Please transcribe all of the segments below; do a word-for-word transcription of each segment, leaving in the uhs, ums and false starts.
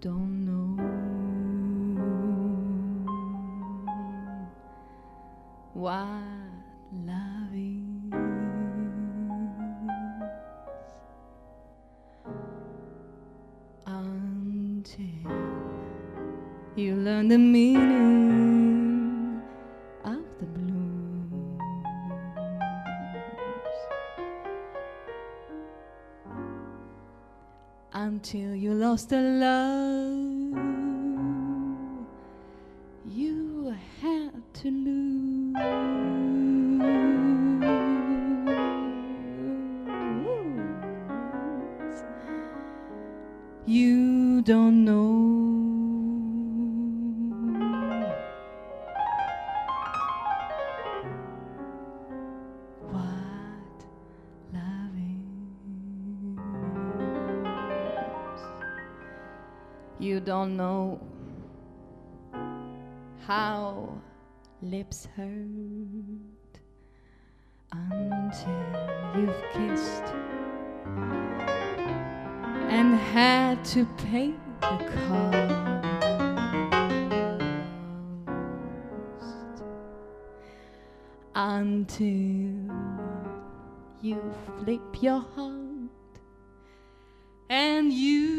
don't know what love is until you learn the meaning of the blues, until you lost the love you had to lose. You don't know what love is. You don't know how lips hurt until you've kissed and had to pay the cost, until you flip your heart and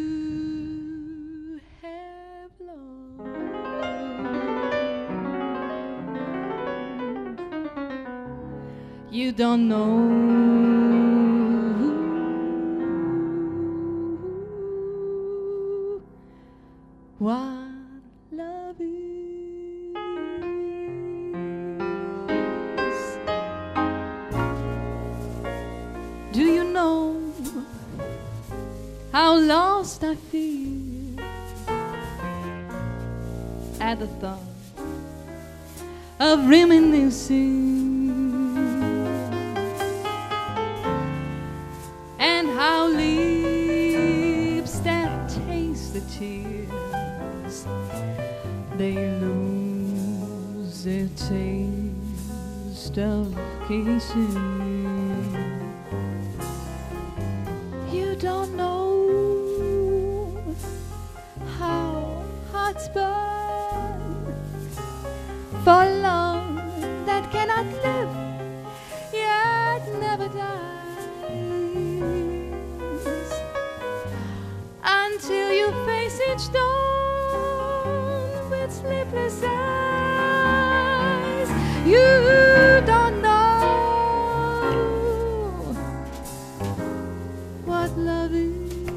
you have lost. You don't know what love is. Do you know how lost I feel at the thought of reminiscing, and how lips that taste the tears, they lose their taste of kissing. You don't know how hearts burn for love that cannot live yet never dies, until you face each dawn with sleepless eyes. You don't know what love is.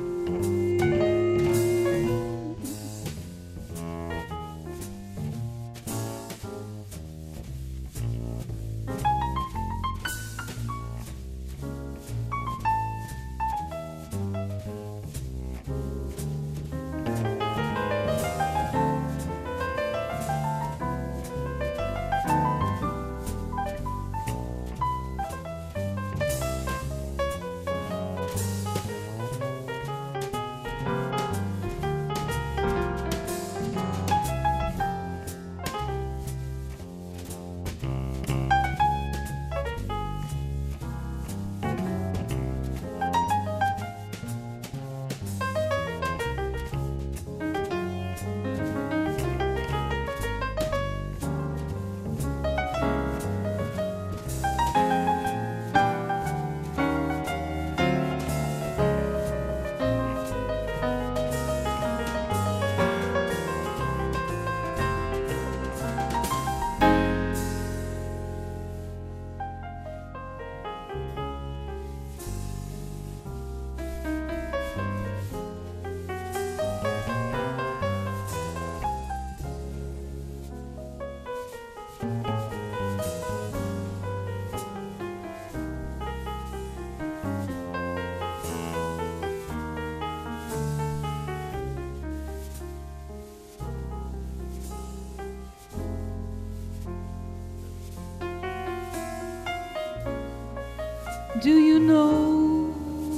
Do you know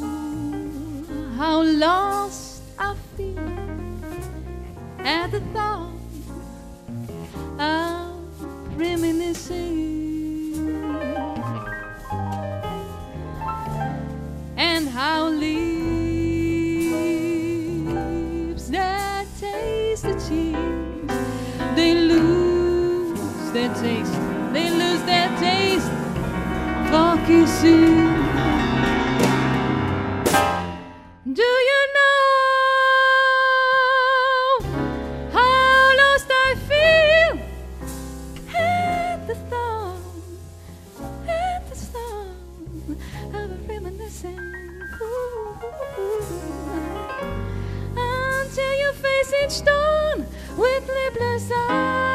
how lost I feel at the thought of reminiscing, and how leaves that their taste. They lose their taste for kissing. Do you know how lost I feel at the thought, at the thought of a reminiscing? Ooh, until you face each dawn with lipless eyes.